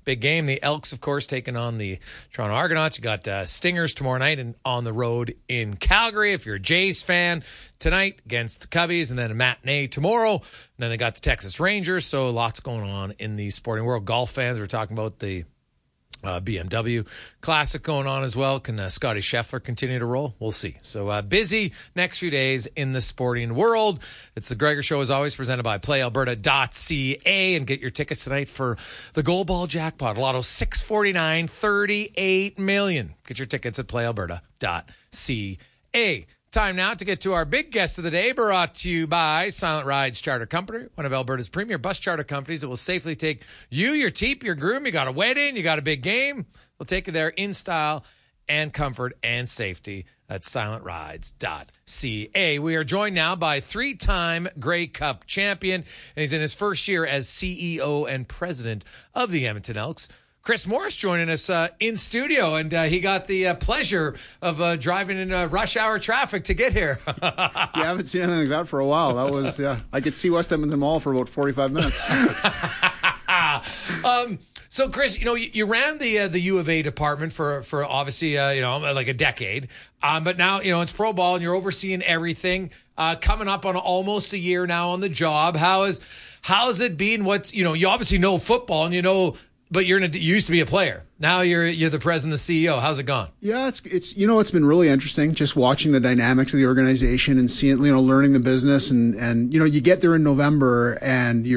big game. The Elks, of course, taking on the Toronto Argonauts. You got Stingers tomorrow night and on the road in Calgary. If you're a Jays fan, tonight against the Cubbies, and then a matinee tomorrow. And then they got the Texas Rangers. So lots going on in the sporting world. Golf fans, we're talking about the BMW Classic going on as well. Can Scotty Scheffler continue to roll? We'll see. So busy next few days in the sporting world. It's the Gregor Show, as always, presented by PlayAlberta.ca. And get your tickets tonight for the Gold Ball Jackpot. Lotto 649, 38 million. Get your tickets at PlayAlberta.ca. Time now to get to our big guest of the day, brought to you by Silent Rides Charter Company, one of Alberta's premier bus charter companies that will safely take you, your teep, your groom. You got a wedding, you got a big game. We'll take you there in style and comfort and safety at silentrides.ca. We are joined now by three-time Grey Cup champion, and he's in his first year as CEO and president of the Edmonton Elks. Chris Morris joining us in studio, and he got the pleasure of driving in rush hour traffic to get here. I haven't seen anything like that for a while. That was, I could see West Edmonton Mall for about 45 minutes. So, Chris, you ran the U of A department for obviously, like a decade. But now, it's pro ball and you're overseeing everything. Coming up on almost a year now on the job. How's it been? You obviously know football and but you used to be a player. Now you're the president, the CEO. How's it gone? Yeah, it's it's been really interesting just watching the dynamics of the organization and seeing, learning the business and you get there in November and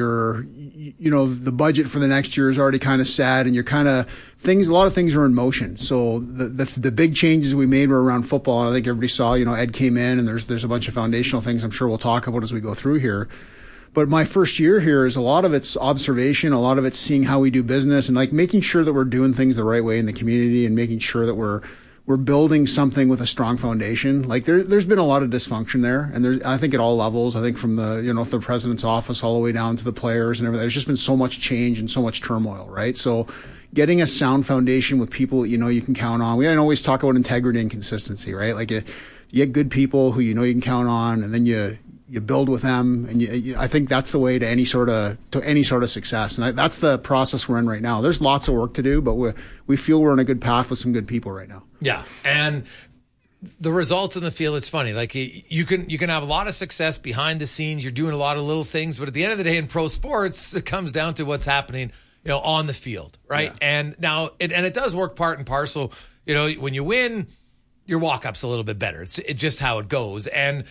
the budget for the next year is already kind of set and a lot of things are in motion. So the big changes we made were around football. And I think everybody saw, Ed came in and there's a bunch of foundational things I'm sure we'll talk about as we go through here. But my first year here is a lot of it's observation, a lot of it's seeing how we do business and making sure that we're doing things the right way in the community and making sure that we're building something with a strong foundation. There's been a lot of dysfunction there, and I think at all levels. I think from the president's office all the way down to the players and everything. There's just been so much change and so much turmoil, right? So getting a sound foundation with people that you can count on. We always talk about integrity and consistency, right? You get good people who you can count on, and then you build with them, and I think that's the way to any sort of success. And that's the process we're in right now. There's lots of work to do, but we feel we're on a good path with some good people right now. Yeah, and the results in the field, it's funny. You can have a lot of success behind the scenes. You're doing a lot of little things, but at the end of the day in pro sports, it comes down to what's happening, on the field, right? Yeah. And now it does work part and parcel. When you win, your walk-up's a little bit better. It's just how it goes. And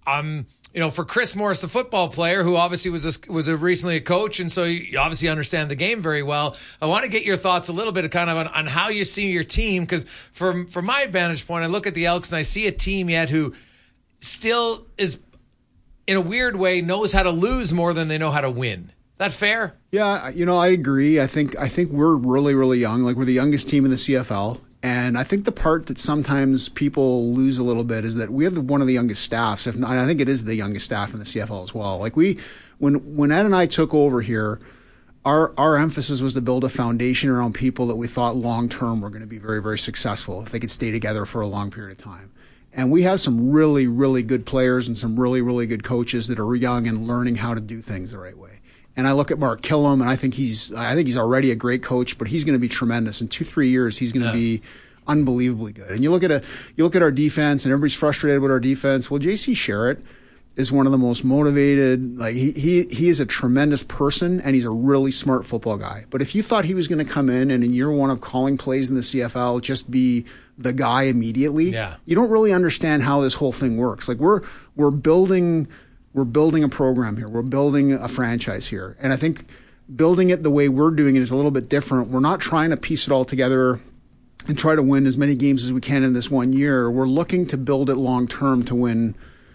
for Chris Morris, the football player, who obviously was recently a coach, and so you obviously understand the game very well, I want to get your thoughts a little bit on how you see your team, because from my vantage point, I look at the Elks and I see a team yet who still is, in a weird way, knows how to lose more than they know how to win. Is that fair? Yeah, I agree. I think we're really, really young. We're the youngest team in the CFL. And I think the part that sometimes people lose a little bit is that we have one of the youngest staffs. If not, I think it is the youngest staff in the CFL as well. When Ed and I took over here, our emphasis was to build a foundation around people that we thought long term were going to be very, very successful if they could stay together for a long period of time. And we have some really, really good players and some really, really good coaches that are young and learning how to do things the right way. And I look at Mark Killam, and I think he's already a great coach, but he's going to be tremendous. In 2-3 years, he's going to be unbelievably good. And you look at our defense, and everybody's frustrated with our defense. Well, J.C. Sherritt is one of the most motivated. He is a tremendous person, and he's a really smart football guy. But if you thought he was going to come in and in year one of calling plays in the CFL just be the guy immediately, you don't really understand how this whole thing works. We're building a program here. We're building a franchise here. And I think building it the way we're doing it is a little bit different. We're not trying to piece it all together and try to win as many games as we can in this 1 year. We're looking to build it long term to win,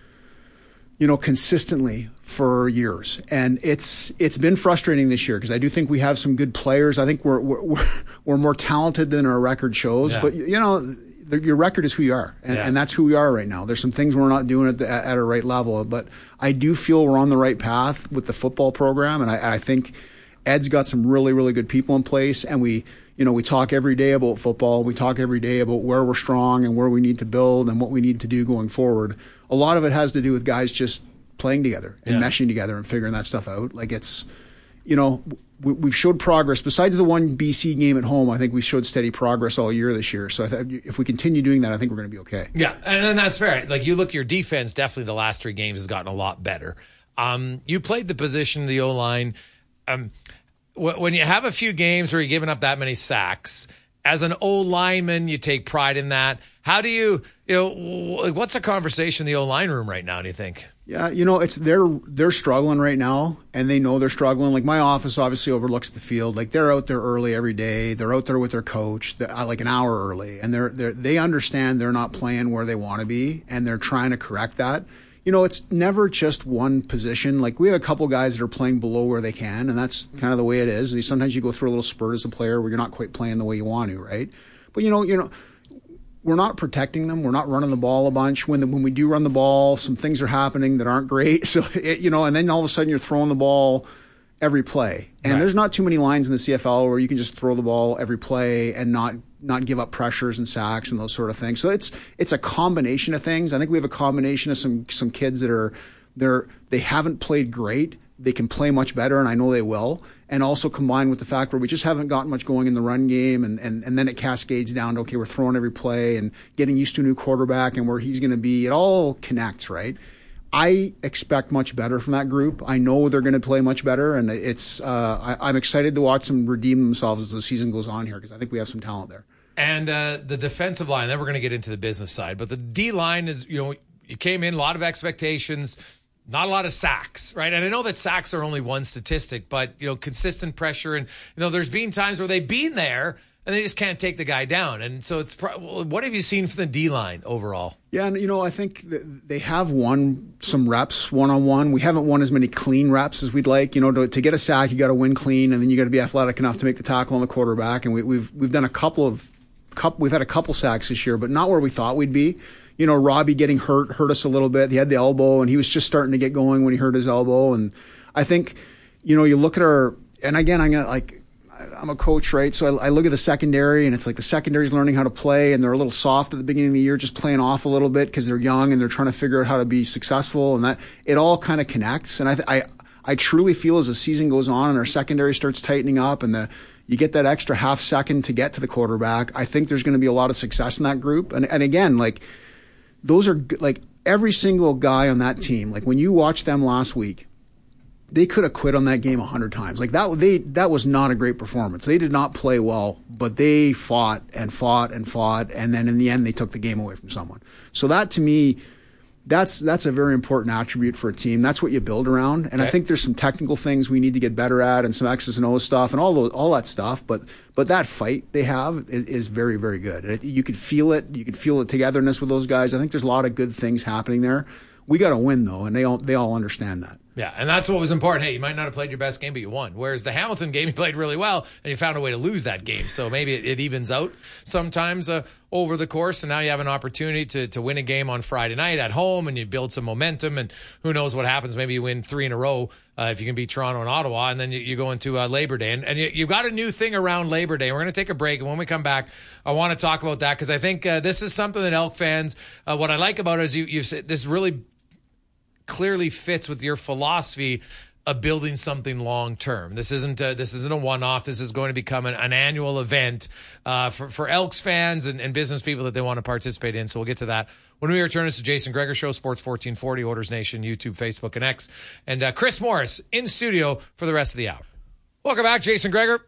consistently for years. And it's been frustrating this year because I do think we have some good players. I think we're more talented than our record shows. Yeah. But your record is who you are, and that's who we are right now. There's some things we're not doing at a right level, but I do feel we're on the right path with the football program, and I think Ed's got some really, really good people in place, and we talk every day about football. We talk every day about where we're strong and where we need to build and what we need to do going forward. A lot of it has to do with guys just playing together and meshing together and figuring that stuff out. we've showed progress. Besides the one BC game at home, I think we showed steady progress all year this year. So if we continue doing that, I think we're going to be okay. Yeah, and that's fair. Like, you look, your defense definitely the last 3 games has gotten a lot better. You played the position of the O-line. When you have a few games where you're giving up that many sacks, as an O-lineman, you take pride in that. How do you what's the conversation in the O-line room right now, do you think? Yeah, it's they're struggling right now, and they know they're struggling. Like, my office obviously overlooks the field. Like, they're out there early every day. They're out there with their coach, like an hour early, and they understand they're not playing where they want to be, and they're trying to correct that. It's never just one position. Like, we have a couple guys that are playing below where they can, and that's kind of the way it is. Sometimes you go through a little spurt as a player where you're not quite playing the way you want to, right? But we're not protecting them. We're not running the ball a bunch. When we do run the ball, some things are happening that aren't great. So, and then all of a sudden you're throwing the ball every play. And There's not too many lines in the CFL where you can just throw the ball every play and not give up pressures and sacks and those sort of things. So it's a combination of things. I think we have a combination of some kids that they haven't played great. They can play much better, and I know they will. And also combined with the fact where we just haven't gotten much going in the run game, and then it cascades down to, okay, we're throwing every play and getting used to a new quarterback and where he's going to be. It all connects, right? I expect much better from that group. I know they're going to play much better, and I'm excited to watch them redeem themselves as the season goes on here, because I think we have some talent there. And the defensive line, then we're going to get into the business side, but the D line is, you came in, a lot of expectations. Not a lot of sacks, right? And I know that sacks are only one statistic, but, consistent pressure. And, there's been times where they've been there and they just can't take the guy down. And so what have you seen from the D-line overall? Yeah, and, I think they have won some reps one-on-one. We haven't won as many clean reps as we'd like. To get a sack, you got to win clean, and then you got to be athletic enough to make the tackle on the quarterback. And we've done we've had a couple sacks this year, but not where we thought we'd be. Robbie getting hurt us a little bit. He had the elbow, and he was just starting to get going when he hurt his elbow. And I think, you look at and again, I'm a coach, right? So I look at the secondary, and it's like the secondary's learning how to play, and they're a little soft at the beginning of the year, just playing off a little bit because they're young and they're trying to figure out how to be successful, and that it all kind of connects. And I truly feel as the season goes on and our secondary starts tightening up, and you get that extra half second to get to the quarterback, I think there's going to be a lot of success in that group. And again, those are every single guy on that team. Like, when you watch them last week, they could have quit on that game 100 times. That was not a great performance. They did not play well, but they fought and fought and fought, and then in the end they took the game away from someone. So that, to me, that's a very important attribute for a team. That's what you build around. And I think there's some technical things we need to get better at, and some X's and O's stuff and all that stuff. But that fight they have is very, very good. You could feel it. You could feel the togetherness with those guys. I think there's a lot of good things happening there. We got to win, though, and they all understand that. Yeah, and that's what was important. Hey, you might not have played your best game, but you won. Whereas the Hamilton game, you played really well, and you found a way to lose that game. So maybe it evens out sometimes over the course, and now you have an opportunity to win a game on Friday night at home, and you build some momentum, and who knows what happens. Maybe you win 3 in a row if you can beat Toronto and Ottawa, and then you go into Labor Day. And you've got a new thing around Labor Day. We're going to take a break, and when we come back, I want to talk about that, because I think this is something that Elk fans, what I like about it is you've said this really clearly fits with your philosophy of building something long term. This isn't a one-off. This is going to become an annual event for Elks fans and business people that they want to participate in. So we'll get to that when we return. It's the Jason Gregor Show, Sports 1440, Oilers Nation, YouTube, Facebook, and X. And Chris Morris in studio for the rest of the hour. Welcome back, Jason Gregor,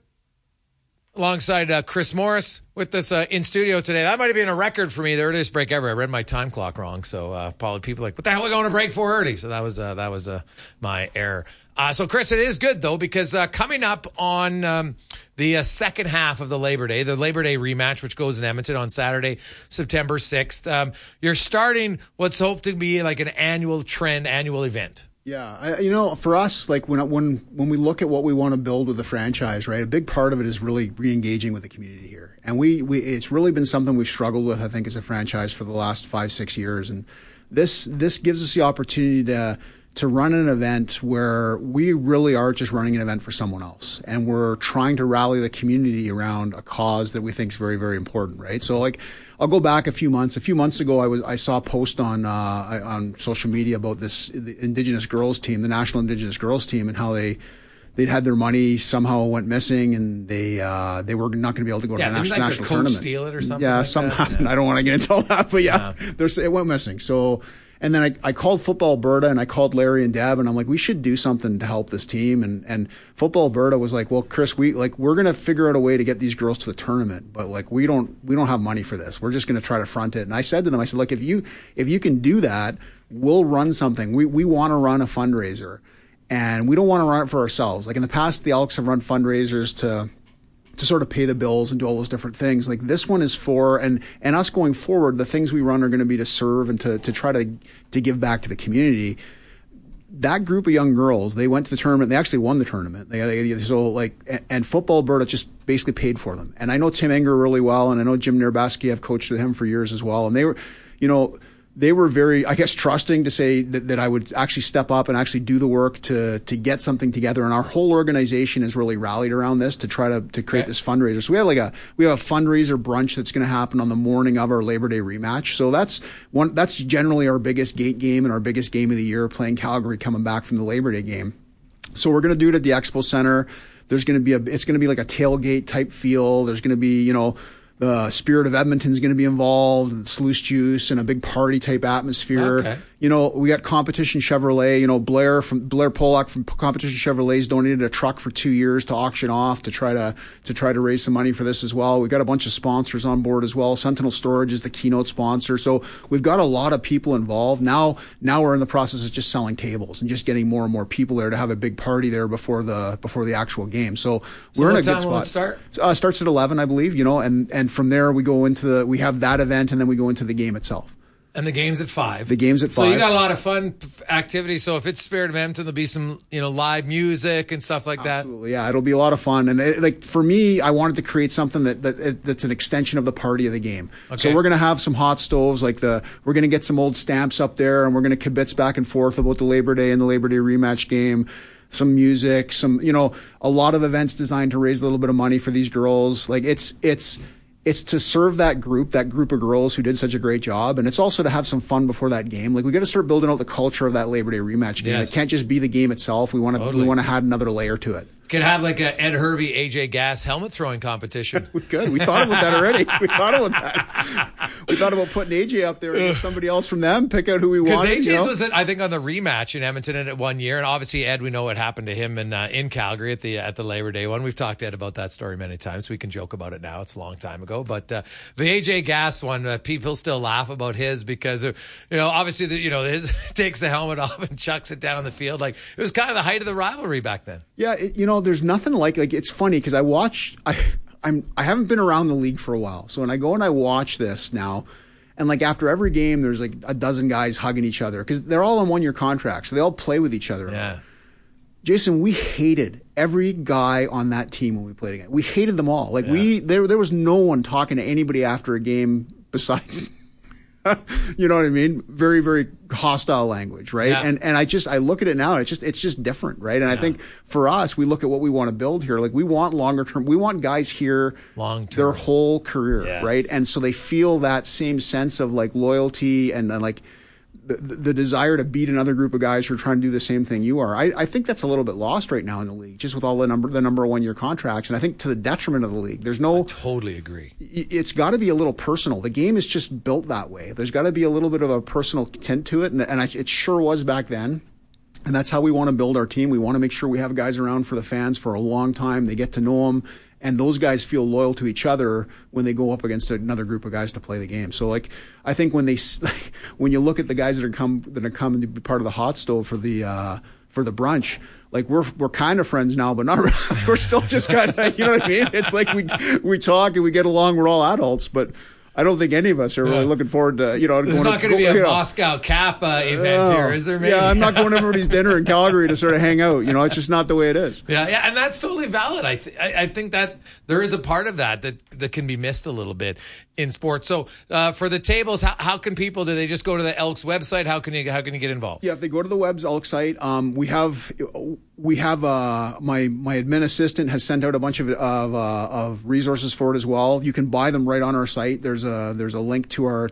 alongside Chris Morris with us in studio today. That might have been a record for me, the earliest break ever. I read my time clock wrong, so probably people are like, what the hell are we going to break for early? So that was my error. So, Chris, it is good, though, because coming up on the second half of the Labor Day rematch, which goes in Edmonton on Saturday, September 6th, you're starting what's hoped to be like an annual event. Yeah, for us, like when we look at what we want to build with the franchise, right, a big part of it is really re-engaging with the community here. And it's really been something we've struggled with, I think, as a franchise for the last 5-6 years. And this gives us the opportunity to run an event where we really are just running an event for someone else. And we're trying to rally the community around a cause that we think is very, very important, right? So, like, I'll go back a few months. A few months ago, I saw a post on social media about the Indigenous girls team, the National Indigenous Girls team, and how they they'd had their money somehow went missing, and they were not going to be able to go to the national tournament. Steal it or something. Yeah, like something that. happened. I don't want to get into all that, but it went missing. So, and then I called Football Alberta, and I called Larry and Deb, and I'm like, we should do something to help this team. And Football Alberta was like, well, Chris, we're going to figure out a way to get these girls to the tournament, but like we don't have money for this. We're just going to try to front it. And I said to them, I said, look, if you can do that, we'll run something. We want to run a fundraiser, and we don't want to run it for ourselves. Like in the past, the Elks have run fundraisers to sort of pay the bills and do all those different things. Like this one is for, and us going forward, the things we run are going to be to serve and to try to give back to the community. That group of young girls, they went to the tournament. They actually won the tournament. And Football Alberta just basically paid for them. And I know Tim Enger really well, and I know Jim Nerbaski. I've coached with him for years as well. And they were very, I guess, trusting to say that I would actually step up and actually do the work to get something together. And our whole organization has really rallied around this to try to create this fundraiser. So we have a fundraiser brunch that's going to happen on the morning of our Labor Day rematch. So that's generally our biggest gate game and our biggest game of the year, playing Calgary coming back from the Labor Day game. So we're going to do it at the Expo Center. There's going to be it's going to be like a tailgate type feel. There's going to be, the Spirit of Edmonton is going to be involved, and Sluice Juice, and a big party type atmosphere. Okay. We got Competition Chevrolet. Blair Polak from Competition Chevrolet's donated a truck for 2 years to auction off to try to raise some money for this as well. We got a bunch of sponsors on board as well. Sentinel Storage is the keynote sponsor. So we've got a lot of people involved. Now we're in the process of just selling tables and just getting more and more people there to have a big party there before the actual game. So we're in a good spot. Will it start? Starts at 11, I believe. And from there we go into we have that event, and then we go into the game itself. And the game's at 5. The game's at 5. So you got a lot of fun activities. So if it's Spirit of Edmonton, there'll be some, live music and stuff like that. Absolutely, yeah. It'll be a lot of fun. And for me, I wanted to create something that's an extension of the party of the game. Okay. So we're going to have some hot stoves, we're going to get some old stamps up there, and we're going to kibitz back and forth about the Labor Day and the Labor Day rematch game. Some music, a lot of events designed to raise a little bit of money for these girls. It's to serve that group of girls who did such a great job. And it's also to have some fun before that game. We got to start building out the culture of that Labor Day rematch game. Yes. It can't just be the game itself. We want to add another layer to it. Could have like a Ed Hervey, AJ Gass helmet throwing competition. We could. We thought about that already. We thought about putting AJ up there and get somebody else from them, pick out who we wanted. Because AJ's was, I think, on the rematch in Edmonton in it 1 year. And obviously, Ed, we know what happened to him in Calgary at the Labor Day one. We've talked to Ed about that story many times. We can joke about it now. It's a long time ago. But the AJ Gass one, people still laugh about his because, obviously, his takes the helmet off and chucks it down on the field. Like, it was kind of the height of the rivalry back then. Yeah, there's nothing like it's funny because I haven't been around the league for a while. So when I go and I watch this now, and after every game, there's a dozen guys hugging each other because they're all on 1-year contracts. So they all play with each other. Yeah. Jason, we hated every guy on that team when we played again. We hated them all. There was no one talking to anybody after a game besides you know what I mean? Very, very hostile language, right? Yeah. And I look at it now, and it's just different, right? And I think for us, we look at what we want to build here. We want longer term. We want guys here their whole career, yes. Right? And so they feel that same sense of loyalty and the desire to beat another group of guys who are trying to do the same thing you are. I think that's a little bit lost right now in the league, just with all the number of 1-year contracts. And I think to the detriment of the league. I totally agree. It's got to be a little personal. The game is just built that way. There's got to be a little bit of a personal tint to it. And it sure was back then. And that's how we want to build our team. We want to make sure we have guys around for the fans for a long time. They get to know them. And those guys feel loyal to each other when they go up against another group of guys to play the game. So, I think when you look at the guys that are coming to be part of the hot stove for the brunch, we're kind of friends now, but not really. We're still just kind of, you know what I mean? It's we talk and we get along. We're all adults, but I don't think any of us are really looking forward to, There's not going to be a Moscow Kappa event here, is there? Maybe? Yeah, I'm not going to everybody's dinner in Calgary to sort of hang out. It's just not the way it is. Yeah, and that's totally valid. I think that there is a part of that can be missed a little bit in sports. So for the tables, how can people? Do they just go to the Elks website? How can you get involved? Yeah, if they go to the Elks site, we have my admin assistant has sent out a bunch of resources for it as well. You can buy them right on our site. There's there's a link to our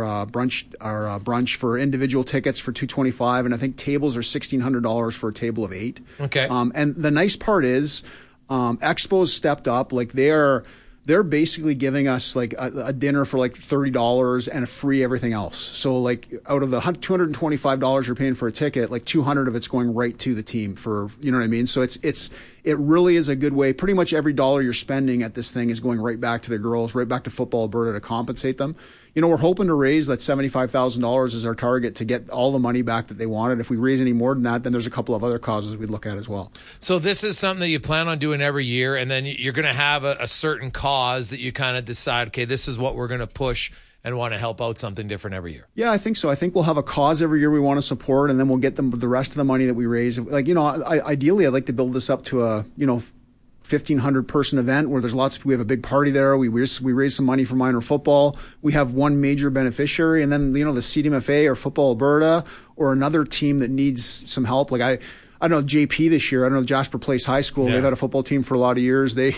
brunch for individual tickets for $225, and I think tables are $1,600 for a table of 8. Okay. And the nice part is, Expo's stepped up. Like they're basically giving us like a dinner for like $30 and a free everything else. So like out of the $225 you're paying for a ticket, like 200 of it's going right to the team for, you know what I mean? So it really is a good way. Pretty much every dollar you're spending at this thing is going right back to the girls, right back to Football Alberta to compensate them. You know, we're hoping to raise that $75,000 as our target to get all the money back that they wanted. If we raise any more than that, then there's a couple of other causes we'd look at as well. So this is something that you plan on doing every year, and then you're going to have a certain cause that you kind of decide, okay, this is what we're going to push and want to help out something different every year. Yeah, I think so. I think we'll have a cause every year we want to support, and then we'll get them the rest of the money that we raise. Like, you know, ideally I'd like to build this up to a, 1,500 person event where there's lots of people. We have a big party there. We raise some money for minor football. We have one major beneficiary, and then the CDMFA or Football Alberta or another team that needs some help. Like I don't know, JP this year. I don't know, Jasper Place High School. Yeah. They've had a football team for a lot of years. They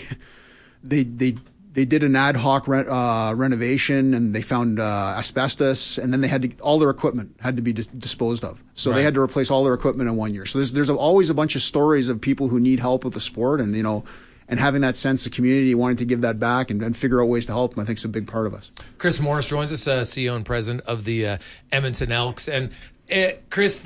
did an ad hoc renovation, and they found asbestos, and then all their equipment had to be disposed of. So They had to replace all their equipment in 1 year. So there's always a bunch of stories of people who need help with the sport, and and having that sense of community, wanting to give that back and figure out ways to help them, I think is a big part of us. Chris Morris joins us, CEO and president of the Edmonton Elks, and Chris,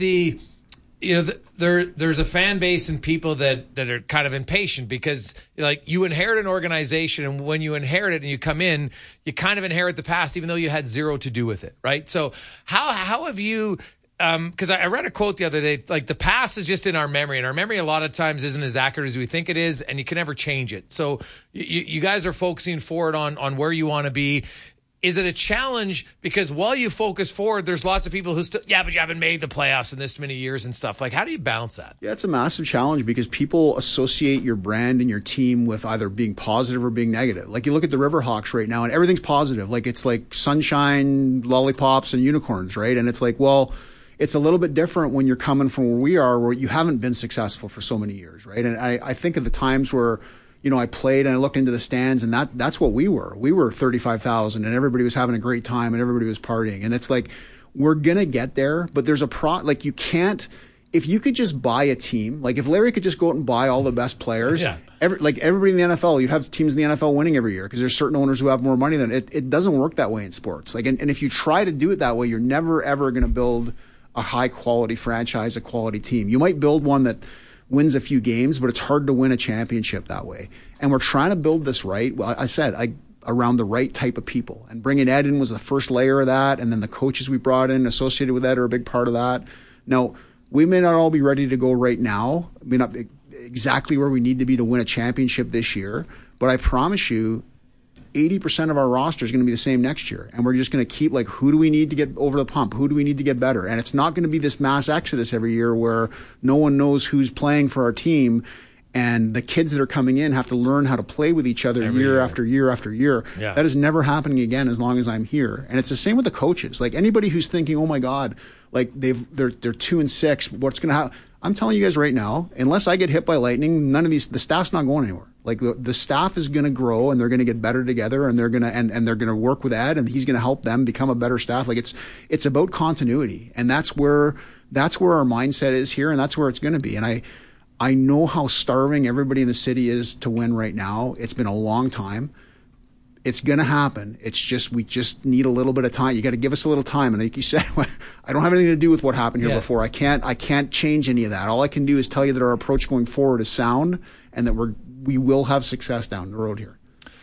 there's a fan base and people that are kind of impatient because like you inherit an organization, and when you inherit it and you come in, you kind of inherit the past even though you had zero to do with it, right? So how have you, because I read a quote the other day, like the past is just in our memory, and our memory a lot of times isn't as accurate as we think it is, and you can never change it. So you guys are focusing forward on where you want to be. Is it a challenge? Because while you focus forward, there's lots of people who still, but you haven't made the playoffs in this many years and stuff. Like, how do you balance that? Yeah, it's a massive challenge because people associate your brand and your team with either being positive or being negative. Like, you look at the Riverhawks right now and everything's positive. Like, it's like sunshine, lollipops, and unicorns, right? And it's like, well, it's a little bit different when you're coming from where we are, where you haven't been successful for so many years, right? And I think of the times where I played and I looked into the stands, and that's what we were. We were 35,000 and everybody was having a great time and everybody was partying. And it's like, we're going to get there, but there's like you can't, if you could just buy a team, like if Larry could just go out and buy all the best players, everybody in the NFL, you'd have teams in the NFL winning every year because there's certain owners who have more money than it doesn't work that way in sports. Like, and if you try to do it that way, you're never ever going to build a high quality franchise, a quality team. You might build one that wins a few games, but it's hard to win a championship that way. And we're trying to build this right. Well, I said around the right type of people. And bringing Ed in was the first layer of that. And then the coaches we brought in associated with Ed are a big part of that. Now, we may not all be ready to go right now. We may not be exactly where we need to be to win a championship this year. But I promise you, 80% of our roster is going to be the same next year. And we're just going to keep like, who do we need to get over the pump? Who do we need to get better? And it's not going to be this mass exodus every year where no one knows who's playing for our team. And the kids that are coming in have to learn how to play with each other year after year after year. Yeah. That is never happening again as long as I'm here. And it's the same with the coaches. Like anybody who's thinking, oh my God, like they're 2-6, what's going to happen? I'm telling you guys right now, unless I get hit by lightning, the staff's not going anywhere. Like the staff is going to grow and they're going to get better together, and they're going to and they're going to work with Ed, and he's going to help them become a better staff. Like it's about continuity, and that's where our mindset is here, and that's where it's going to be. And I know how starving everybody in the city is to win right now. It's been a long time. It's going to happen. It's just, we just need a little bit of time. You got to give us a little time. And like you said, I don't have anything to do with what happened here before. I can't change any of that. All I can do is tell you that our approach going forward is sound, and that we will have success down the road here.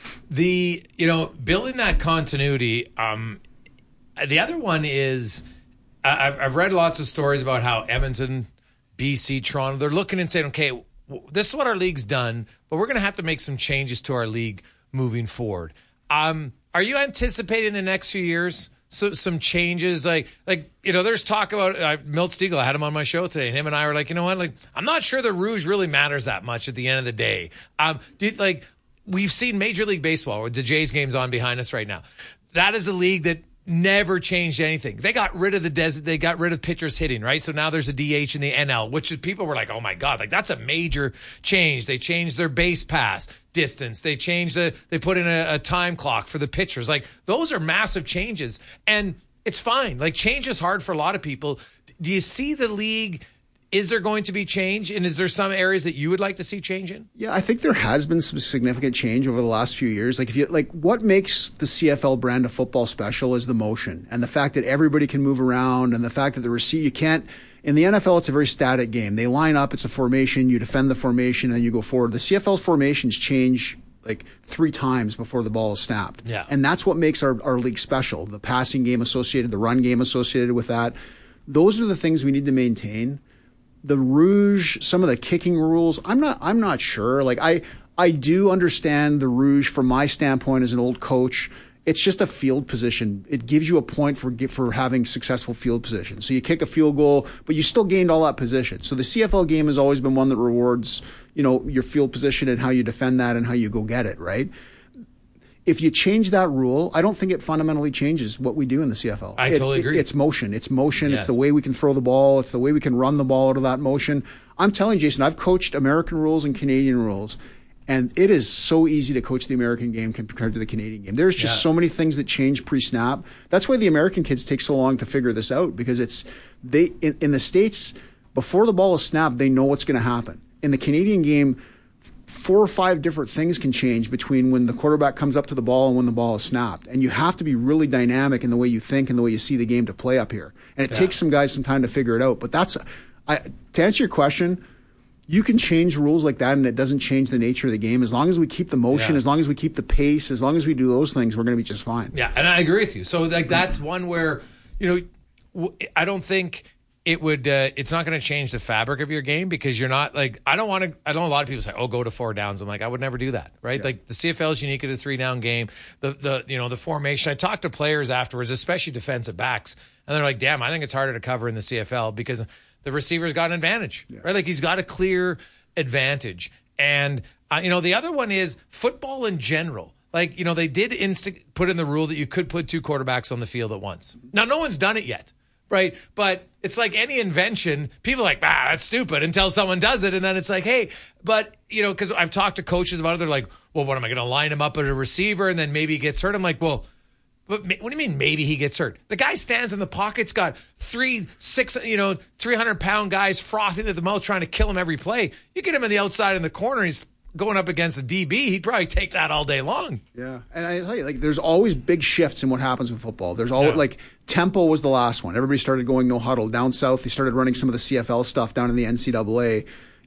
Building that continuity. The other one is, I've read lots of stories about how Edmonton, BC, Toronto, they're looking and saying, okay, this is what our league's done, but we're going to have to make some changes to our league moving forward. Are you anticipating the next few years some changes? Like there's talk about Milt Stegall. I had him on my show today, and him and I were like, you know what? Like, I'm not sure the Rouge really matters that much at the end of the day. We've seen Major League Baseball, where the Jays game's on behind us right now. That is a league that never changed anything. They got rid of they got rid of pitchers hitting, right? So now there's a DH in the NL, which is, people were like, oh my God, like that's a major change. They changed their base pass distance. They put in a time clock for the pitchers. Like, those are massive changes, and it's fine. Like, change is hard for a lot of people. Do you see the league? Is there going to be change? And is there some areas that you would like to see change in? Yeah, I think there has been some significant change over the last few years. Like, what makes the CFL brand of football special is the motion and the fact that everybody can move around, and the fact that you can't. In the NFL, it's a very static game. They line up, it's a formation, you defend the formation, and then you go forward. The CFL's formations change like 3 times before the ball is snapped. Yeah. And that's what makes our league special. The passing game associated, the run game associated with that. Those are the things we need to maintain. The Rouge, some of the kicking rules, I'm not sure. Like, I do understand the Rouge from my standpoint as an old coach. It's just a field position. It gives you a point for having successful field position. So you kick a field goal, but you still gained all that position. So the CFL game has always been one that rewards, your field position and how you defend that and how you go get it, right? If you change that rule, I don't think it fundamentally changes what we do in the CFL. I totally agree. It's motion. It's motion. Yes. It's the way we can throw the ball. It's the way we can run the ball out of that motion. I'm telling you, Jason, I've coached American rules and Canadian rules, and it is so easy to coach the American game compared to the Canadian game. There's just so many things that change pre-snap. That's why the American kids take so long to figure this out, because in the States, before the ball is snapped, they know what's going to happen. In the Canadian game, 4 or 5 different things can change between when the quarterback comes up to the ball and when the ball is snapped. And you have to be really dynamic in the way you think and the way you see the game to play up here. And it takes some guys some time to figure it out. But to answer your question, you can change rules like that and it doesn't change the nature of the game. As long as we keep the motion, as long as we keep the pace, as long as we do those things, we're going to be just fine. Yeah, and I agree with you. So like, that's one where, I don't think it would, it's not going to change the fabric of your game, because you're not like, I know a lot of people say, go to 4 downs. I'm like, I would never do that, right? Yeah. Like, the CFL is unique at a 3-down game. The formation. I talked to players afterwards, especially defensive backs, and they're like, damn, I think it's harder to cover in the CFL because the receiver's got an advantage, right? Like, he's got a clear advantage. And, the other one is football in general. Like, they did put in the rule that you could put 2 quarterbacks on the field at once. Now, no one's done it yet. Right. But it's like any invention. People are like, that's stupid, until someone does it. And then it's like, hey, but, because I've talked to coaches about it. They're like, well, what am I going to line him up at a receiver and then maybe he gets hurt? I'm like, well, what do you mean maybe he gets hurt? The guy stands in the pocket's got 300-pound guys frothing at the mouth trying to kill him every play. You get him on the outside in the corner, he's going up against a DB, he'd probably take that all day long. Yeah. And I tell you, like, there's always big shifts in what happens with football. There's always, like, tempo was the last one. Everybody started going no huddle. Down south, they started running some of the CFL stuff down in the NCAA.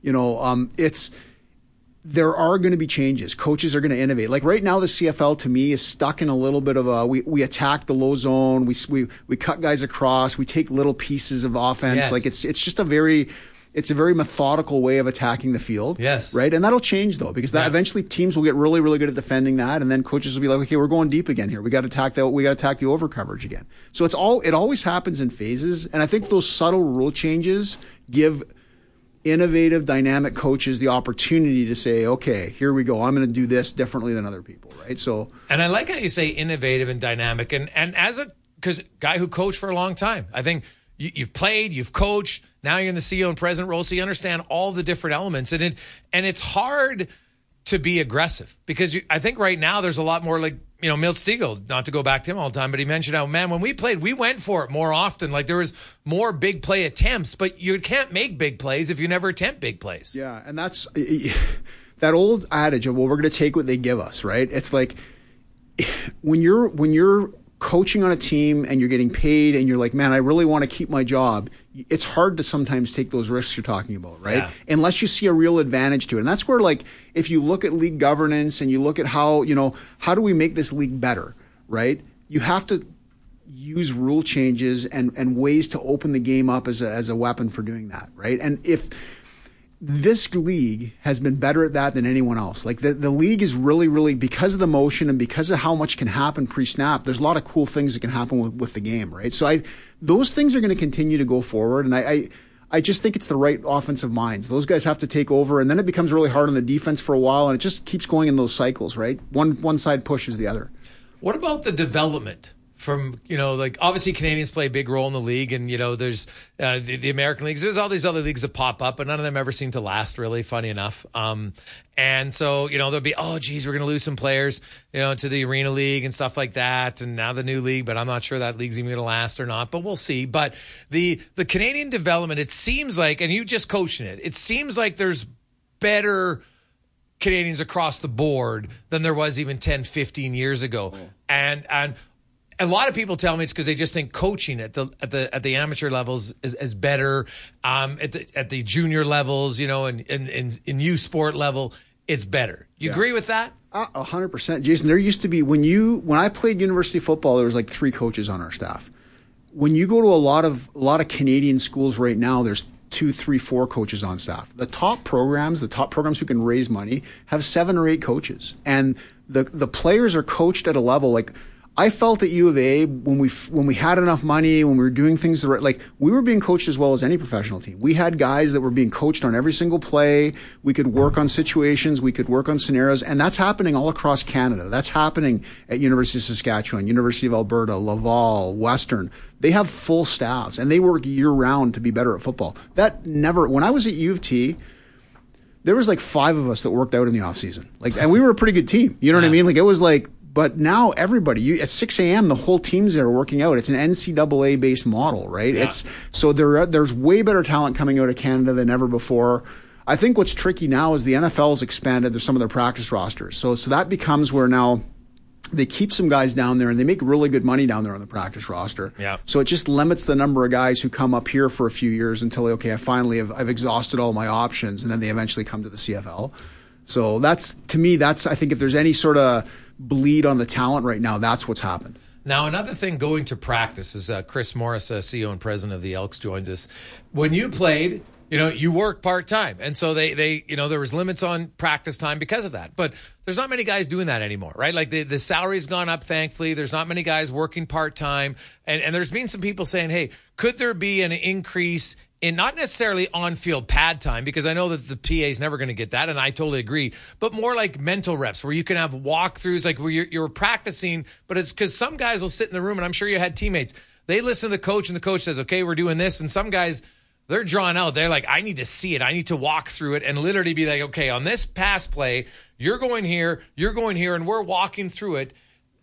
There are going to be changes. Coaches are going to innovate. Like, right now, the CFL, to me, is stuck in a little bit of we attack the low zone. We cut guys across. We take little pieces of offense. Yes. Like, it's just a very methodical way of attacking the field. Yes. Right? And that'll change, though, because eventually teams will get really, really good at defending that, and then coaches will be like, okay, we're going deep again here. We got to attack the over coverage again. So it always happens in phases, and I think those subtle rule changes give innovative, dynamic coaches the opportunity to say, okay, here we go. I'm going to do this differently than other people, right? So, and I like how you say innovative and dynamic, and as a guy who coached for a long time, I think you've played, you've coached, now you're in the CEO and president role, so you understand all the different elements. And it's hard to be aggressive, because I think right now there's a lot more, like, Milt Stegall, not to go back to him all the time, but he mentioned how, man, when we played, we went for it more often. Like, there was more big play attempts, but you can't make big plays if you never attempt big plays. Yeah, and that's that old adage of, well, we're going to take what they give us, right? It's like, when you're coaching on a team and you're getting paid and you're like, man, I really want to keep my job, it's hard to sometimes take those risks you're talking about, right? Yeah. Unless you see a real advantage to it. And that's where, like, if you look at league governance and you look at how do we make this league better, right? You have to use rule changes and ways to open the game up as a weapon for doing that, right? And if this league has been better at that than anyone else. Like, the league is really, really, because of the motion and because of how much can happen pre-snap, there's a lot of cool things that can happen with the game, right? So those things are going to continue to go forward, and I just think it's the right offensive minds. Those guys have to take over, and then it becomes really hard on the defense for a while, and it just keeps going in those cycles, right? One side pushes the other. What about the development from, like obviously Canadians play a big role in the league, and there's the American leagues. There's all these other leagues that pop up, but none of them ever seem to last, really, funny enough. And so, there'll be, oh geez, we're going to lose some players, to the Arena League and stuff like that, and now the new league, but I'm not sure that league's even going to last or not, but we'll see. But the Canadian development, it seems like, and you just coaching it seems like there's better Canadians across the board than there was even 10, 15 years ago. Oh. And a lot of people tell me it's because they just think coaching at the amateur levels is better. At the junior levels, and in youth sport level, it's better. You agree with that? 100%. Jason, there used to be, when I played university football, there was like 3 coaches on our staff. When you go to a lot of Canadian schools right now, there's 2, 3, 4 coaches on staff. The top programs who can raise money have 7 or 8 coaches, and the players are coached at a level like. I felt at U of A when we had enough money, when we were doing things the right, like we were being coached as well as any professional team. We had guys that were being coached on every single play. We could work on situations. We could work on scenarios. And that's happening all across Canada. That's happening at University of Saskatchewan, University of Alberta, Laval, Western. They have full staffs and they work year round to be better at football. When I was at U of T, there was like 5 of us that worked out in the off season. And we were a pretty good team. You know what I mean? It was like, but now everybody, at 6 a.m., the whole team's there working out. It's an NCAA-based model, right? Yeah. So there's way better talent coming out of Canada than ever before. I think what's tricky now is the NFL's expanded some of their practice rosters. So that becomes where now they keep some guys down there and they make really good money down there on the practice roster. Yeah. So it just limits the number of guys who come up here for a few years until, I've exhausted all my options, and then they eventually come to the CFL. So I think if there's any sort of bleed on the talent right now, that's what's happened. Now, another thing going to practice is Chris Morris, CEO and president of the Elks, joins us. When you played, you work part-time. And so they there was limits on practice time because of that. But there's not many guys doing that anymore, right? Like the salary's gone up, thankfully. There's not many guys working part-time. And there's been some people saying, hey, could there be an increase in not necessarily on-field pad time, because I know that the PA is never going to get that, and I totally agree, but more like mental reps where you can have walkthroughs, like where you're practicing, but it's because some guys will sit in the room, and I'm sure you had teammates. They listen to the coach, and the coach says, okay, we're doing this, and some guys, they're drawn out. They're like, I need to see it. I need to walk through it and literally be like, okay, on this pass play, you're going here, and we're walking through it.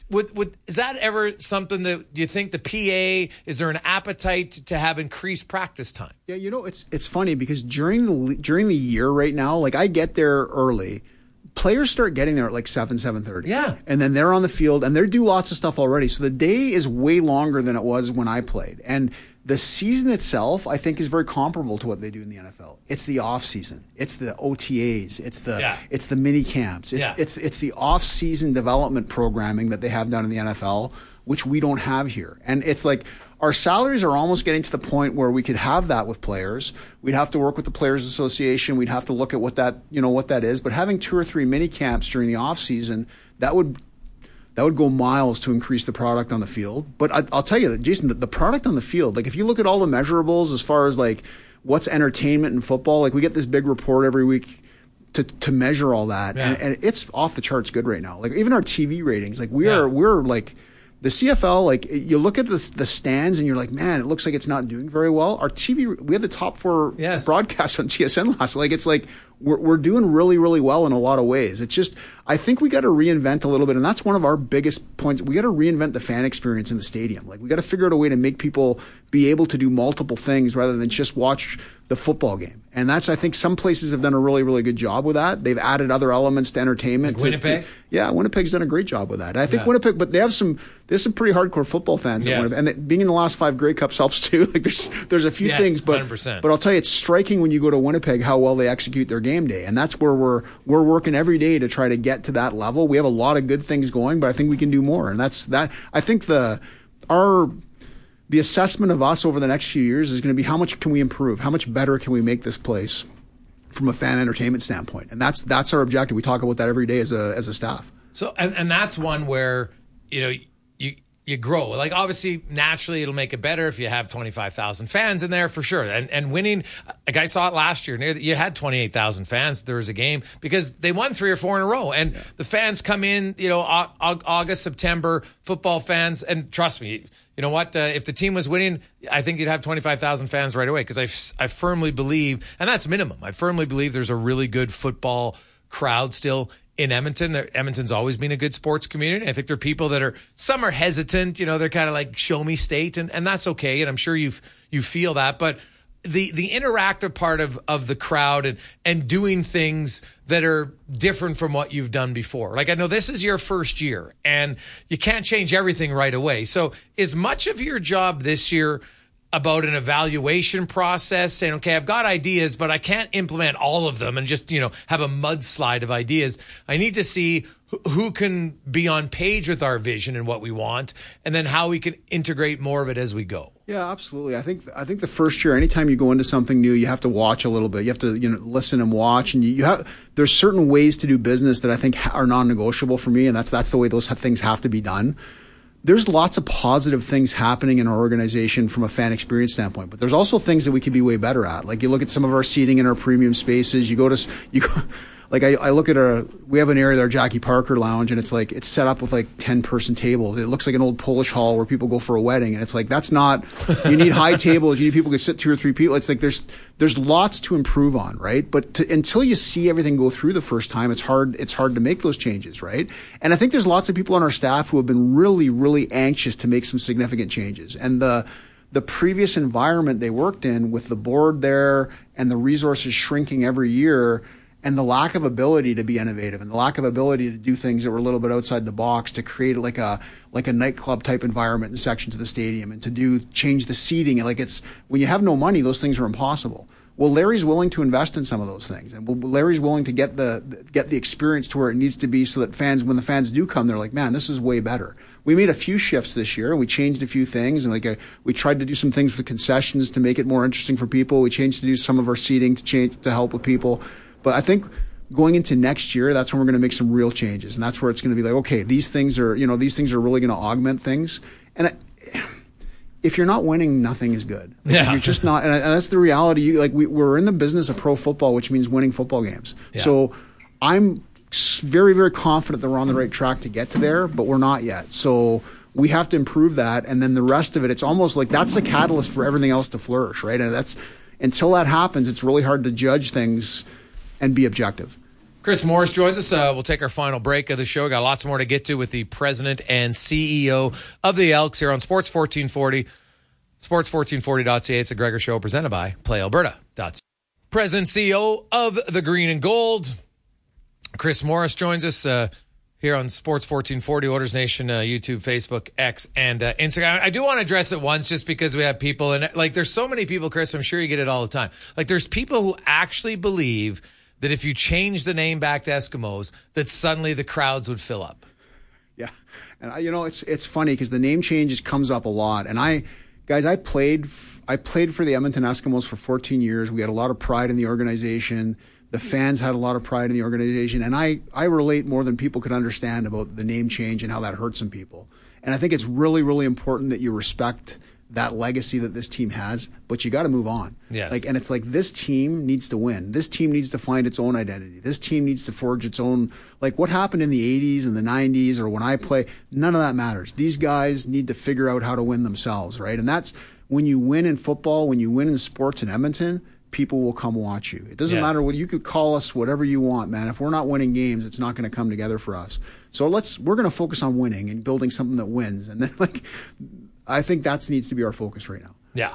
Is that ever something that, do you think the PA, is there an appetite to have increased practice time? Yeah, it's funny because during the year right now, I get there early. Players start getting there at 7:30. Yeah. And then they're on the field and they do lots of stuff already. So the day is way longer than it was when I played. And the season itself, I think, is very comparable to what they do in the NFL. It's the off season. It's the OTAs. It's the mini camps. It's the off season development programming that they have done in the NFL, which we don't have here. And it's like our salaries are almost getting to the point where we could have that with players. We'd have to work with the Players Association. We'd have to look at what that is. But having 2 or 3 mini camps during the off season, that would go miles to increase the product on the field. But I'll tell you, Jason, the product on the field, if you look at all the measurables as far as what's entertainment in football, we get this big report every week to measure all that, and it's off the charts good right now. Even our TV ratings, we're the CFL, you look at the stands and you're like, man, it looks like it's not doing very well. Our TV, we had the top 4 broadcasts on TSN last week. It's we're doing really, really well in a lot of ways. It's just, I think we got to reinvent a little bit, and that's one of our biggest points. We got to reinvent the fan experience in the stadium. We got to figure out a way to make people be able to do multiple things rather than just watch the football game. And I think some places have done a really, really good job with that. They've added other elements to entertainment. Winnipeg? Winnipeg's done a great job with that. I think Winnipeg, but there's some pretty hardcore football fans in Winnipeg. And being in the last 5 Grey Cups helps too. There's a few things, but 100%. But I'll tell you, it's striking when you go to Winnipeg how well they execute their game day. And that's where we're working every day to try to get to that level. We have a lot of good things going, but I think we can do more. And that's that. I think the assessment of us over the next few years is going to be how much can we improve? How much better can we make this place from a fan entertainment standpoint? And that's our objective. We talk about that every day as a staff. So, and that's one where, you're you grow. Like, obviously, naturally, it'll make it better if you have 25,000 fans in there, for sure. And winning, like I saw it last year, you had 28,000 fans. There was a game because they won 3 or 4 in a row. And the fans come in, August, September, football fans. And trust me, you know what? If the team was winning, I think you'd have 25,000 fans right away, because I firmly believe, and that's minimum, I firmly believe there's a really good football crowd still in Edmonton. Edmonton's always been a good sports community. I think there are people that some are hesitant, they're kind of like show me state, and that's okay. And I'm sure you feel that, but the interactive part of the crowd and doing things that are different from what you've done before. Like, I know this is your first year and you can't change everything right away. So is much of your job this year about an evaluation process, saying, okay, I've got ideas, but I can't implement all of them and just, have a mudslide of ideas. I need to see who can be on page with our vision and what we want, and then how we can integrate more of it as we go. Yeah, absolutely. I think the first year, anytime you go into something new, you have to watch a little bit. You have to, listen and watch, and there's certain ways to do business that I think are non-negotiable for me, and that's the way those things have to be done. There's lots of positive things happening in our organization from a fan experience standpoint, but there's also things that we could be way better at. Like, you look at some of our seating in our premium spaces. Like, I look at we have an area there, Jackie Parker Lounge, and it's set up with like 10-person tables. It looks like an old Polish hall where people go for a wedding, and it's like, that's not, you need high tables, you need people to sit 2 or 3 people. It's like, there's lots to improve on, right? But until you see everything go through the first time, it's hard to make those changes, right? And I think there's lots of people on our staff who have been really, really anxious to make some significant changes. And the previous environment they worked in, with the board there and the resources shrinking every year, and the lack of ability to be innovative, and the lack of ability to do things that were a little bit outside the box, to create like a nightclub type environment in sections of the stadium, and to change the seating. Like, it's, when you have no money, those things are impossible. Well, Larry's willing to invest in some of those things, and Larry's willing to get the experience to where it needs to be, so that when the fans do come, they're like, man, this is way better. We made a few shifts this year, and we changed a few things, and we tried to do some things with the concessions to make it more interesting for people. We changed to do some of our seating to help with people. But I think going into next year, that's when we're going to make some real changes, and that's where it's going to be like, okay, these things are really going to augment things. And if you're not winning, nothing is good. Yeah. You're just not, and that's the reality. We're in the business of pro football, which means winning football games. Yeah. So I'm very, very confident that we're on the right track to get to there, but we're not yet. So we have to improve that, and then the rest of it, it's almost like that's the catalyst for everything else to flourish, right? And until that happens, it's really hard to judge things and be objective. Chris Morris joins us. We'll take our final break of the show. Got lots more to get to with the president and CEO of the Elks here on Sports 1440. Sports1440.ca. It's a Gregor Show presented by PlayAlberta.ca. President CEO of the Green and Gold, Chris Morris, joins us here on Sports 1440, Oilers Nation, YouTube, Facebook, X, and Instagram. I do want to address it once, just because we have people, and there's so many people, Chris, I'm sure you get it all the time. There's people who actually believe that if you change the name back to Eskimos, that suddenly the crowds would fill up. Yeah. And it's funny because the name changes comes up a lot. And I played for the Edmonton Eskimos for 14 years. We had a lot of pride in the organization. The fans had a lot of pride in the organization. And I relate more than people could understand about the name change and how that hurts some people. And I think it's really, really important that you respect that legacy that this team has, but you got to move on. Yes. And it's like, this team needs to win. This team needs to find its own identity. This team needs to forge its own, what happened in the 80s and the 90s, or when I play, none of that matters. These guys need to figure out how to win themselves, right? And that's when you win in football, when you win in sports in Edmonton, people will come watch you. It doesn't matter what, you could call us whatever you want, man. If we're not winning games, it's not going to come together for us. So we're going to focus on winning and building something that wins. And then I think that needs to be our focus right now. Yeah.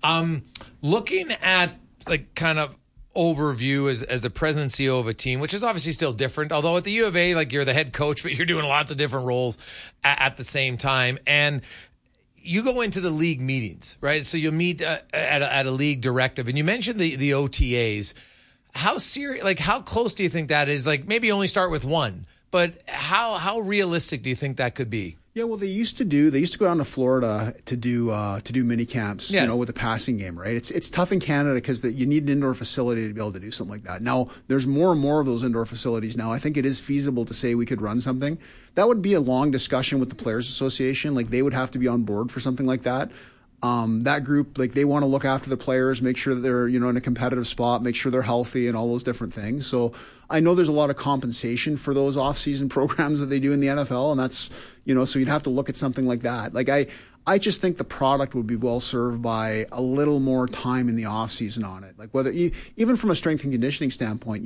Looking at kind of overview as the president and CEO of a team, which is obviously still different, although at the U of A, you're the head coach, but you're doing lots of different roles at the same time. And you go into the league meetings, right? So you'll meet at a league directive, and you mentioned the OTAs. How serious, how close do you think that is? Maybe only start with one, but how realistic do you think that could be? Yeah, well, they used to go down to Florida to do mini camps, Yes. with the passing game, right? It's tough in Canada because you need an indoor facility to be able to do something like that. Now, there's more and more of those indoor facilities now. I think it is feasible to say we could run something. That would be a long discussion with the Players Association. Like, they would have to be on board for something like that. That group, like, they want to look after the players, make sure that they're, in a competitive spot, make sure they're healthy and all those different things. So I know there's a lot of compensation for those off-season programs that they do in the NFL, and that's, so you'd have to look at something like that. Like, I just think the product would be well served by a little more time in the off-season on it. Like, whether even from a strength and conditioning standpoint,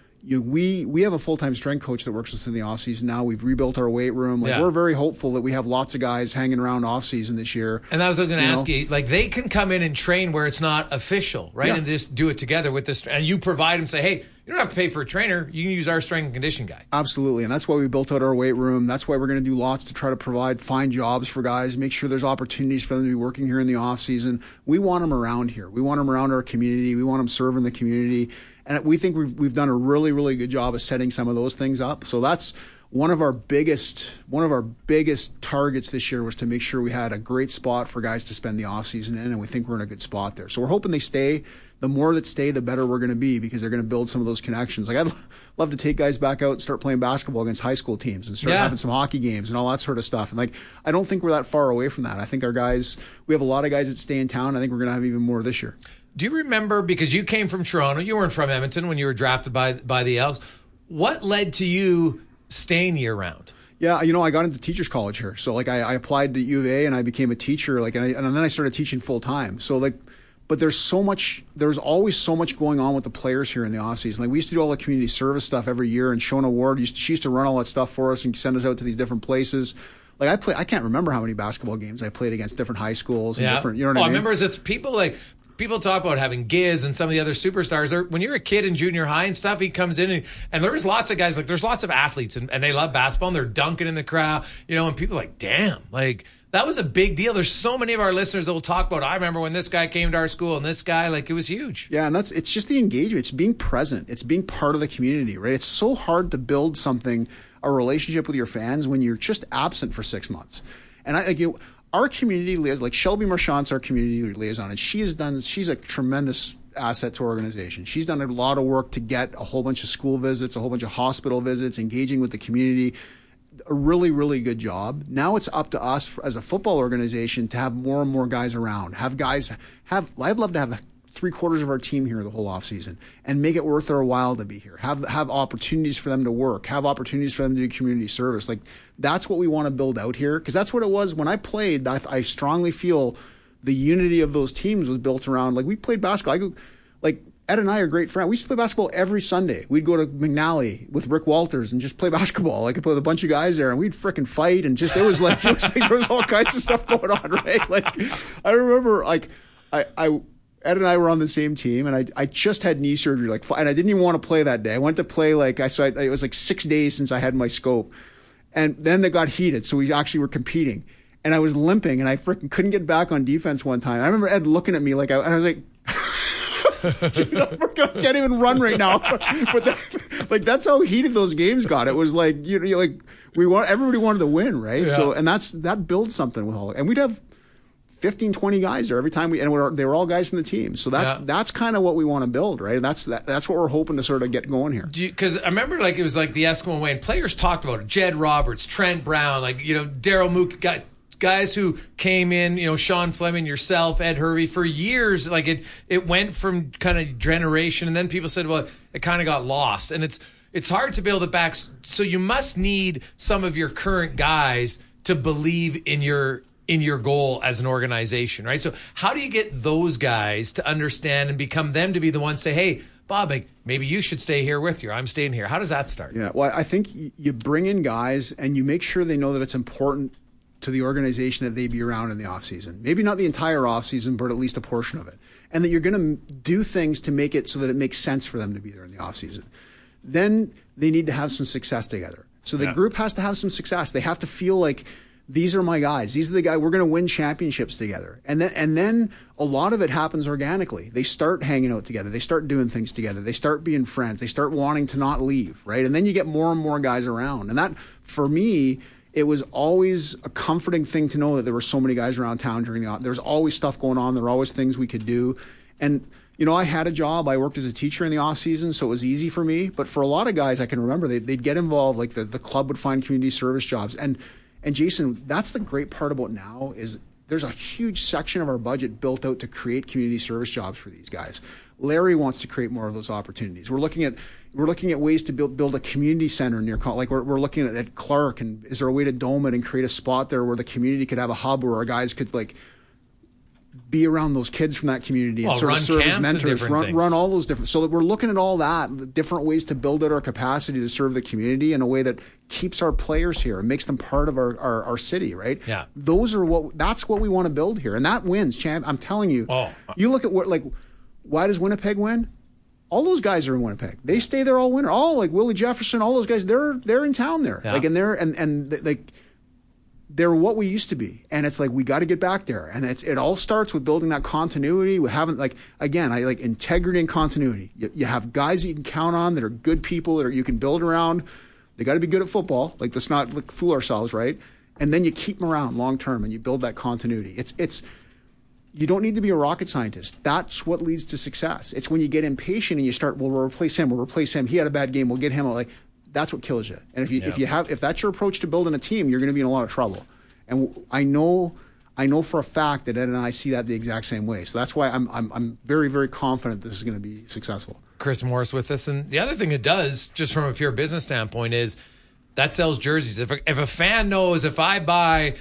we have a full-time strength coach that works with us in the off-season now. We've rebuilt our weight room. Like, we're very hopeful that we have lots of guys hanging around off-season this year. And I was going to ask you, like, they can come in and train where it's not official, right? Yeah. And just do it together with this. And you provide them, say, hey, you don't have to pay for a trainer. You can use our strength and conditioning guy. Absolutely. And that's why we built out our weight room. That's why we're going to do lots to try to find jobs for guys, make sure there's opportunities for them to be working here in the off-season. We want them around here. We want them around our community. We want them serving the community. And we think we've done a really, really good job of setting some of those things up. So that's one of our biggest targets this year, was to make sure we had a great spot for guys to spend the off-season in, and we think we're in a good spot there. So we're hoping they stay. The more that stay, the better we're going to be, because they're going to build some of those connections. Like, I'd love to take guys back out and start playing basketball against high school teams and start having some hockey games and all that sort of stuff. And, like, I don't think we're that far away from that. I think we have a lot of guys that stay in town. I think we're going to have even more this year. Do you remember, because you came from Toronto, you weren't from Edmonton when you were drafted by the Elks, what led to you staying year-round? Yeah, I got into teachers college here. So, like, I applied to U of A and I became a teacher, like, and then I started teaching full-time. So, like, but there's always so much going on with the players here in the offseason. Like, we used to do all the community service stuff every year, and Shona Ward, she used to run all that stuff for us and send us out to these different places. Like, I can't remember how many basketball games I played against different high schools and different, what I mean? I remember as people talk about having Giz and some of the other superstars. When you're a kid in junior high and stuff, he comes in and there's lots of guys, like, there's lots of athletes and they love basketball and they're dunking in the crowd, and people are like, damn, like, that was a big deal. There's so many of our listeners that will talk about, I remember when this guy came to our school and this guy, like, it was huge. Yeah, and it's just the engagement. It's being present. It's being part of the community, right? It's so hard to build a relationship with your fans when you're just absent for 6 months. And our community liaison, like Shelby Marchant's our community liaison, and she's a tremendous asset to our organization. She's done a lot of work to get a whole bunch of school visits, a whole bunch of hospital visits, engaging with the community. A really, really good job. Now it's up to us as a football organization to have more and more guys around. I'd love to have 3/4 of our team here the whole offseason and make it worth their while to be here. Have opportunities for them to work, have opportunities for them to do community service. Like, that's what we want to build out here, because that's what it was when I played. I strongly feel the unity of those teams was built around, like, we played basketball. Ed and I are great friends. We used to play basketball every Sunday. We'd go to McNally with Rick Walters and just play basketball. I could play with a bunch of guys there, and we'd frickin' fight, and just there was all kinds of stuff going on, right? Like, I remember, like, Ed and I were on the same team, and I just had knee surgery, and I didn't even want to play that day. I went to play, it was like 6 days since I had my scope, and then they got heated, so we actually were competing, and I was limping, and I frickin' couldn't get back on defense one time. I remember Ed looking at me I was like, I can't even run right now. But that's how heated those games got. It was like, everybody wanted to win, right? Yeah. So, and that builds something with all, and we'd have 15, 20 guys there every time they were all guys from the team. So that's kind of what we want to build, right? And that's what we're hoping to sort of get going here. Because I remember, like, it was like the Eskimo way, and players talked about it. Jed Roberts, Trent Brown, Daryl Mook, guys who came in, Sean Fleming, yourself, Ed Hervey, for years. Like, it went from kind of generation, and then people said, well, it kind of got lost, and it's hard to build it back. So you must need some of your current guys to believe in your goal as an organization, right? So how do you get those guys to understand and become them to be the ones say, hey, Bob, maybe you should stay here with you. I'm staying here. How does that start? Yeah, well, I think you bring in guys and you make sure they know that it's important to the organization that they be around in the offseason. Maybe not the entire offseason, but at least a portion of it. And that you're going to do things to make it so that it makes sense for them to be there in the offseason. Then they need to have some success together. So the group has to have some success. They have to feel like, these are my guys. These are the guys. We're going to win championships together. And then a lot of it happens organically. They start hanging out together. They start doing things together. They start being friends. They start wanting to not leave, right? And then you get more and more guys around. And that, for me, it was always a comforting thing to know that there were so many guys around town during the. There was always stuff going on. There were always things we could do, and I had a job. I worked as a teacher in the off season, so it was easy for me. But for a lot of guys, I can remember they'd get involved. Like the club would find community service jobs, and Jason, that's the great part about now is there's a huge section of our budget built out to create community service jobs for these guys. Larry wants to create more of those opportunities. We're looking at ways to build a community center near, like we're looking at Clark, and is there a way to dome it and create a spot there where the community could have a hub where our guys could like be around those kids from that community and sort of serve as mentors, run all those different. So that we're looking at all that, different ways to build out our capacity to serve the community in a way that keeps our players here and makes them part of our city, right? Yeah. That's what we want to build here, and that wins, champ. I'm telling you. You look at why does Winnipeg win? All those guys are in Winnipeg. They stay there all winter. All like Willie Jefferson, all those guys, they're in town there. Yeah. Like they're what we used to be, and it's like we got to get back there. And it all starts with building that continuity. We haven't I like integrity and continuity. You have guys that you can count on that are good people that you can build around. They got to be good at football. Like let's not fool ourselves, right? And then you keep them around long term, and you build that continuity. It's you don't need to be a rocket scientist. That's what leads to success. It's when you get impatient and you start, we'll replace him. He had a bad game. We'll get him. Like that's what kills you. And if that's your approach to building a team, you're going to be in a lot of trouble. And I know for a fact that Ed and I see that the exact same way. So that's why I'm very, very confident this is going to be successful. Chris Morris with us. And the other thing it does, just from a pure business standpoint, is that sells jerseys. If a fan knows if I buy,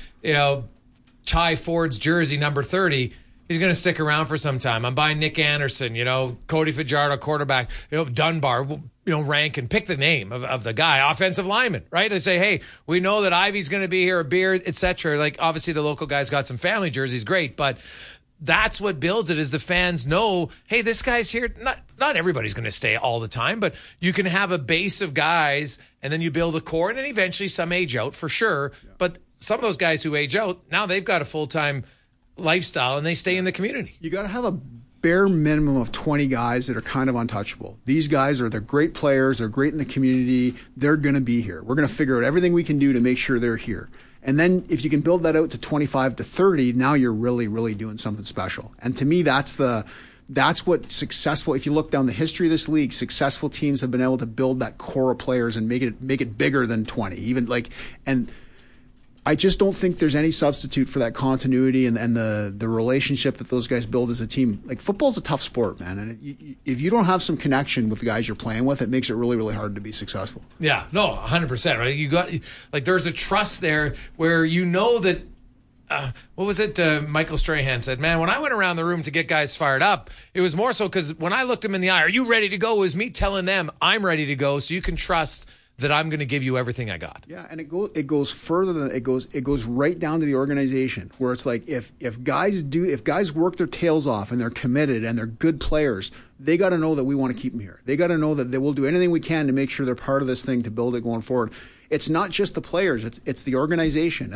Ty Ford's jersey number 30, he's going to stick around for some time. I'm buying Nick Anderson, Cody Fajardo, quarterback, Dunbar, rank and pick the name of the guy, offensive lineman, right? They say, hey, we know that Ivy's going to be here, a beard, etc. Like, obviously, the local guy's got some family jerseys, great, but that's what builds it is the fans know, hey, this guy's here. Not everybody's going to stay all the time, but you can have a base of guys, and then you build a core, and then eventually some age out for sure. Yeah. But some of those guys who age out, now they've got a full-time lifestyle, and they stay in the community. You got to have a bare minimum of 20 guys that are kind of untouchable. These guys they're great players. They're great in the community. They're going to be here. We're going to figure out everything we can do to make sure they're here. And then if you can build that out to 25 to 30, now you're really, really doing something special. And to me, that's what successful, if you look down the history of this league, successful teams have been able to build that core of players and make it bigger than 20. And I just don't think there's any substitute for that continuity and the relationship that those guys build as a team. Like, football's a tough sport, man. And if you don't have some connection with the guys you're playing with, it makes it really, really hard to be successful. Yeah, no, 100%. Right? You got there's a trust there where that. What was it? Michael Strahan said, man, when I went around the room to get guys fired up, it was more so because when I looked them in the eye, are you ready to go? It was me telling them I'm ready to go, so you can trust that I'm going to give you everything I got. Yeah, and it goes further than it goes right down to the organization, where it's like if guys work their tails off and they're committed and they're good players, they got to know that we want to keep them here. They got to know that they will do anything we can to make sure they're part of this thing to build it going forward. It's not just the players; it's the organization,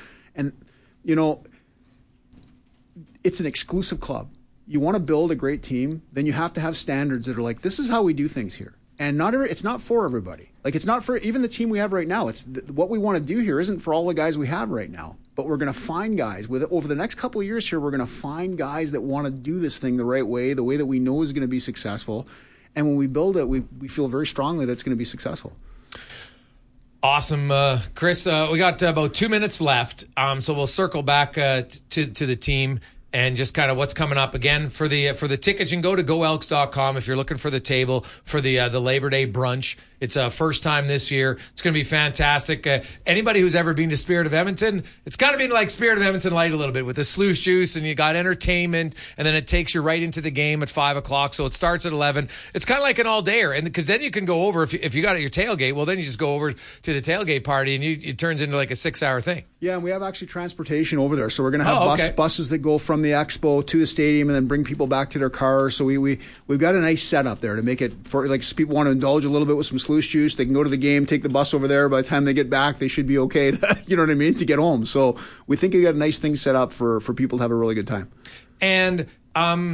it's an exclusive club. You want to build a great team, then you have to have standards that are like, this is how we do things here. And it's not for everybody. Like, it's not for even the team we have right now. It's what we want to do here isn't for all the guys we have right now. But we're going to find guys over the next couple of years here. We're going to find guys that want to do this thing the right way, the way that we know is going to be successful. And when we build it, we feel very strongly that it's going to be successful. Awesome, Chris. We got about 2 minutes left, so we'll circle back to the team and just kind of what's coming up. Again, for the tickets, you can go to goelks.com if you're looking for the table for the Labor Day brunch. It's first time this year. It's going to be fantastic. Anybody who's ever been to Spirit of Edmonton, it's kind of been like Spirit of Edmonton light a little bit with the sluice juice, and you got entertainment, and then it takes you right into the game at 5 o'clock. So it starts at 11. It's kind of like an all-dayer, and because then you can go over if you got at your tailgate. Well, then you just go over to the tailgate party, and it turns into like a 6-hour thing. Yeah, and we have actually transportation over there, so we're going to have buses that go from the expo to the stadium, and then bring people back to their cars. So we've got a nice setup there to make it for like people want to indulge a little bit with some sluice juice. They can go to the game, take the bus over there. By the time they get back, they should be okay to, you know what I mean, to get home. So we think we got a nice thing set up for people to have a really good time. And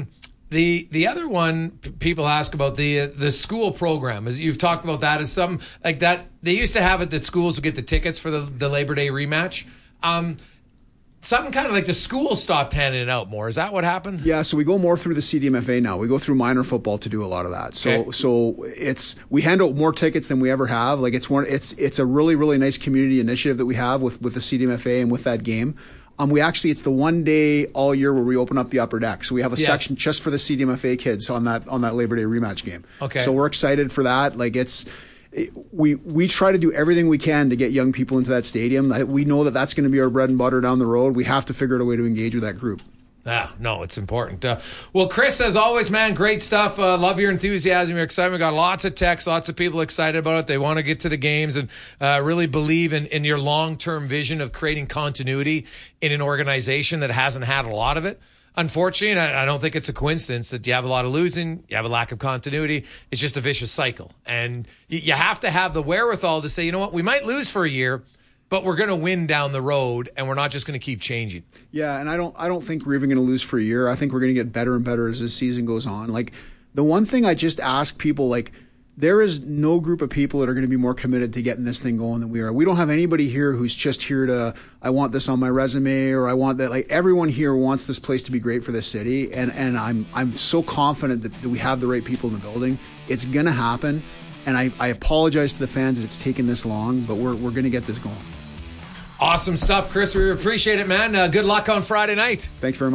The other one people ask about the school program is you've talked about that as something like that. They used to have it that schools would get the tickets for the Labor Day rematch. Something kind of like the school stopped handing it out more. Is that what happened? Yeah, so we go more through the CDMFA now. We go through minor football to do a lot of that. So we hand out more tickets than we ever have. Like it's a really, really nice community initiative that we have with the CDMFA and with that game. It's the one day all year where we open up the upper deck. So we have a section just for the CDMFA kids on that Labor Day rematch game. Okay. So we're excited for that. Like we try to do everything we can to get young people into that stadium. We know that that's going to be our bread and butter down the road. We have to figure out a way to engage with that group. No, it's important. Well, Chris, as always, man, great stuff. Love your enthusiasm, your excitement. We got lots of texts, lots of people excited about it. They want to get to the games and really believe in your long-term vision of creating continuity in an organization that hasn't had a lot of it. Unfortunately, I don't think it's a coincidence that you have a lot of losing, you have a lack of continuity. It's just a vicious cycle. And you have to have the wherewithal to say, you know what, we might lose for a year, but we're going to win down the road, and we're not just going to keep changing. Yeah, and I don't think we're even going to lose for a year. I think we're going to get better and better as this season goes on. Like, the one thing I just ask people, like, there is no group of people that are going to be more committed to getting this thing going than we are. We don't have anybody here who's just here to, I want this on my resume, or I want that. Like, everyone here wants this place to be great for this city, and I'm so confident that we have the right people in the building. It's going to happen, and I apologize to the fans that it's taken this long, but we're going to get this going. Awesome stuff, Chris. We appreciate it, man. Good luck on Friday night. Thanks very much.